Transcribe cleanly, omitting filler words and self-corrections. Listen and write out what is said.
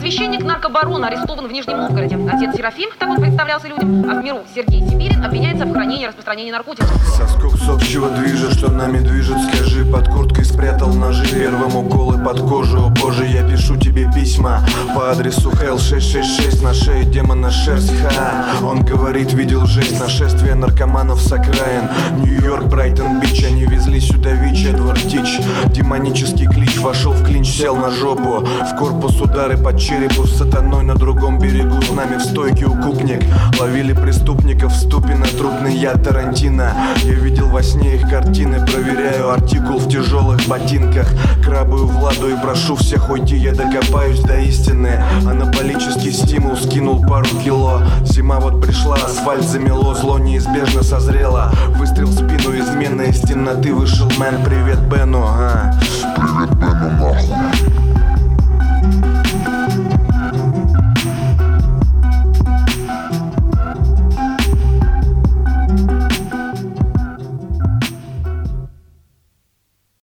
Священник наркобарон арестован в Нижнем Новгороде. Отец Серафим, так он представлялся людям, а в миру Сергей Сибирин обвиняется в хранении и распространении наркотиков. Соскок с общего движа, что нами движет, скажи. Под курткой спрятал ножи, первым уколы под кожу. О боже, я пишу тебе письма по адресу Hell 666, на шее демона шерсть. Он говорит, видел жесть, нашествие наркоманов с окраин. Нью-Йорк, Брайтон, Бич, они везли сюда ВИЧ, Эдвард Тич. Демонический клич, вошел в клинч, сел на жопу. В корпус удары по черепу, с сатаной на другом берегу. С нами в стойке укупник, ловили преступников в Ступино, трупный яд Тарантино. Я видел во сне их картины, проверяю артикул в тяжелых ботинках. Крабаю Владу и прошу всех уйти, я докопаюсь до истины. Анаболический стимул скинул пару кило. Зима вот пришла, асфальт замело, зло неизбежно созрело. Выстрел в спину, измена из темноты вышел мэн. Привет Бену, Привет Бену, нахуй.